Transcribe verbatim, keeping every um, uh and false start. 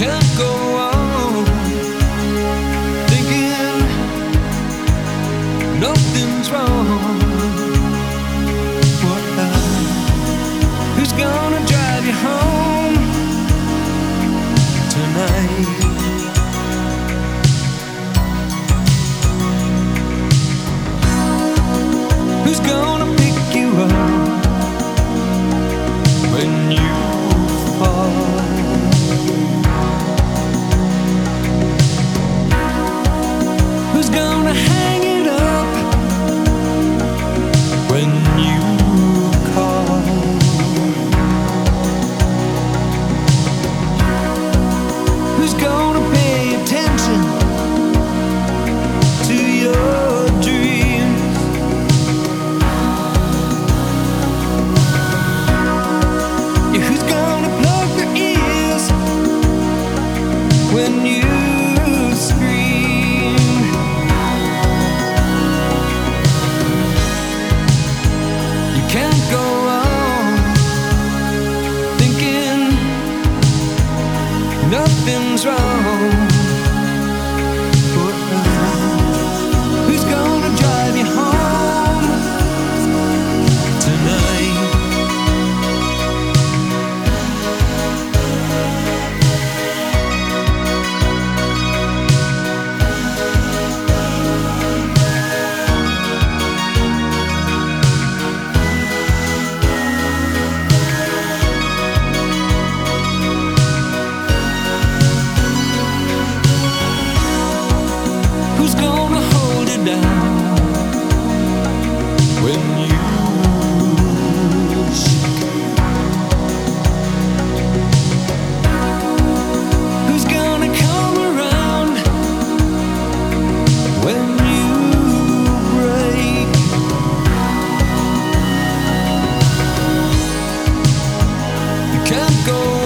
can't go on thinking nothing's wrong. What now? Who's gonna drive you home tonight? Who's gonna pick you up when you fall? Who's gonna hang it up when you call? Who's gonna pay attention to your dreams? Yeah, who's gonna plug their ears when you scream? You can't go on thinking nothing's wrong. Who's gonna drive you home tonight? Who's gonna hold it down when you shake? Who's gonna come around when you break? You can't go